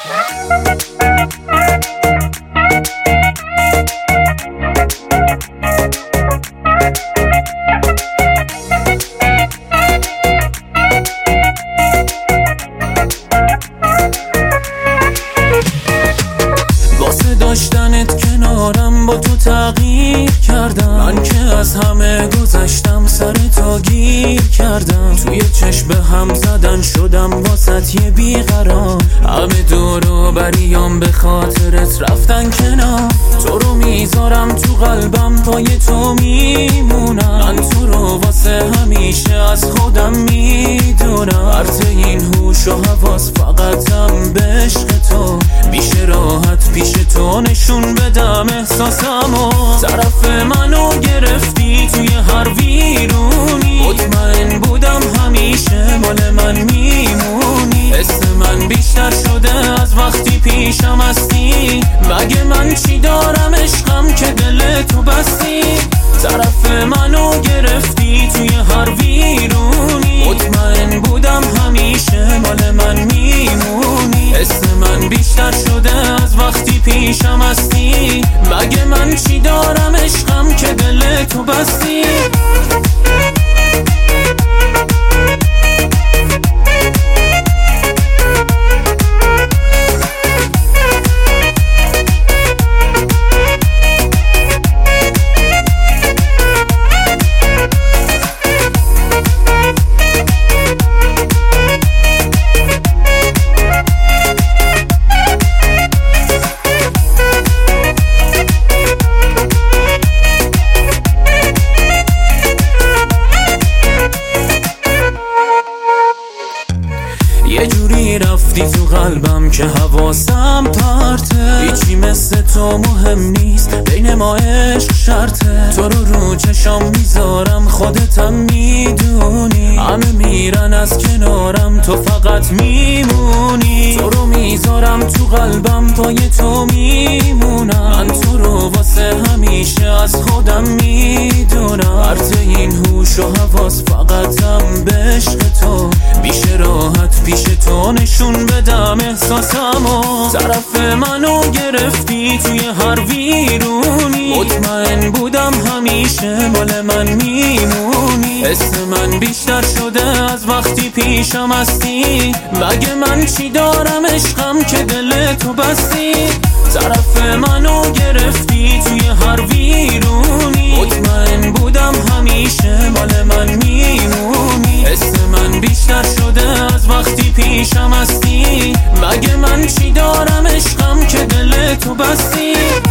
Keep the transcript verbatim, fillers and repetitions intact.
داشتنت کنارم با تو تغییر کردم، من که از همه گذشتم سر تو گیر کردم، توی چشم هم زدن شدم واسط یه بیقرار، همه دور و بریام به خاطرت رفتن کنار، تو رو میذارم تو قلبم پای تو میمونم، من تو رو واسه همیشه از خودم میدونم، فرط این هوش و حواس فقطم به عشق تو، بیشه راحت پیش تو نشون بدم احساسمو، طرف منو گرفتی توی هر ویرونی، مطمئن بودم همیشه مال من میمونی، حس من بیشتر شده از وقتی پیشم هستی، مگه من چی دارم عشقم که دل تو بستی، طرف منو گرفتی توی هر ویرونی، مطمئن بودم همیشه مال من میمونی، حس من بیشتر شده از وقتی پیشم هستی، مگه من چی دارم عشقم که دل تو بستی. یه جوری رفتی تو قلبم که حواسم پرته، هیچی مثل تو مهم نیست بین ما عشق شرطه، تو رو رو چشام میذارم خودتم میدونی، همه میرن از کنارم تو فقط میمونی، تو رو میذارم تو قلبم پای تو میمونم، من تو رو واسه همیشه از خودم میدونم، فرط این هوش و حواس فقطم به عشق تو، بیشه راحت پیش تو نشون بدم احساسمو، طرف منو گرفتی توی هر ویرونی، مطمئن بودم همیشه مال من میمونی، حس من بیشتر شده از وقتی پیشم هستی، مگه من چی دارم عشقم که دل تو بستی، طرف منو گرفتی توی هر ویرونی، مطمئن بودم همیشه مال من میمونی، حس من بیشتر شده از وقتی پیشم هستی، مگه من چی دارم عشقم که دل تو بستی.